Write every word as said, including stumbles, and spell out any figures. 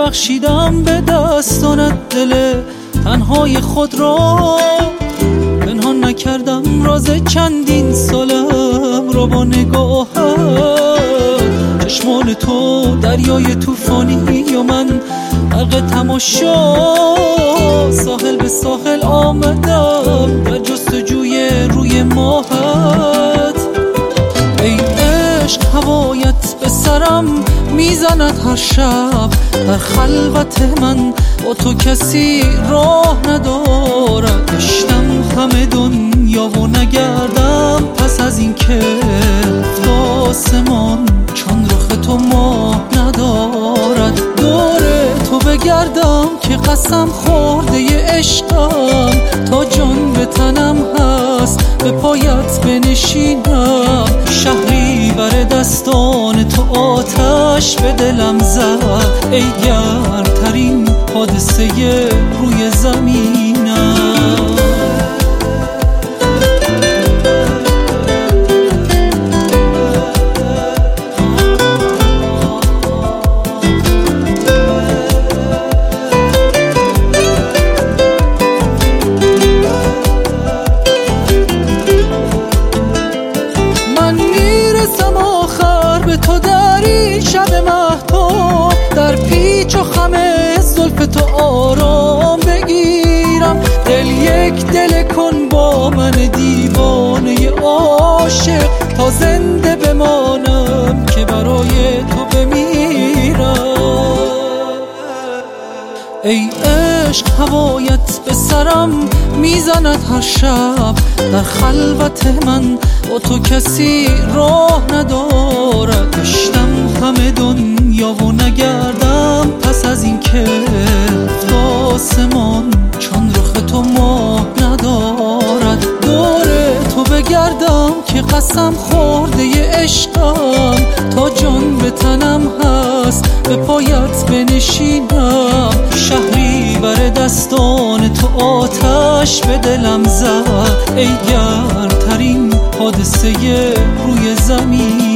بخشیدم به دستانت دل تنهای خود را، پنهان نکردم راز چندین سالم را با نگاهت. چشمان تو دریای طوفانی و من غرق تماشا، ساحل به ساحل آمدم در جستجوی روی ماهت. ای عشق هوایت به سرم میزند هر شب، در خلوت من با تو کسی راه ندارد. گشتم همه دنیا و نگردم پس از این که تا آسمان چون رخ تو ماه ندارد. دور تو بگردم که قسم خورده ی عشقم، تا جان به تنم هست به پایت بنشینم. شهری بر دستان تو آتش به دلم زد، ای گرمترین حادثه روی زمینم. تو در این شب مهتاب، در پیچ و خم زلف تو آرام بگیرم. دل یک دل کن با من دیوانه عاشق، تا زنده بمانم که برای تو بمیرم. ای عشق هوایت به سرم میزند هر شب، در خلوت من با تو کسی راه ندارد. گشتم همه دنیا و نگردم پس از این که تا آسمان چون رخ تو ماه ندارد. دور تو بگردم که قسم خورده ی عشقم، تا جان به تنم هست به پایت بنشینم. شهری بر دستان تو آتش به دلم زد، ای گرمترین حادثه روی زمین.